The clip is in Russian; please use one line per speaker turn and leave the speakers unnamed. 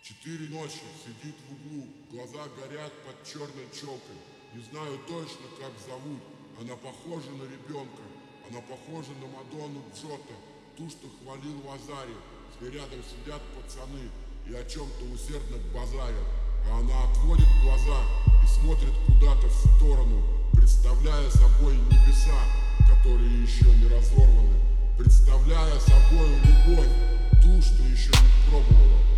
4 ночи, сидит в углу, глаза горят под черной челкой. Не знаю точно, как зовут. Она похожа на ребенка. Она похожа на Мадонну Джотто, ту, что хвалил в Азаре. С ней рядом сидят пацаны и о чем-то усердно базарят. А она отводит глаза и смотрит куда-то в сторону, представляя собой небеса, которые еще не разорваны, представляя собой любовь, ту, что еще не пробовала.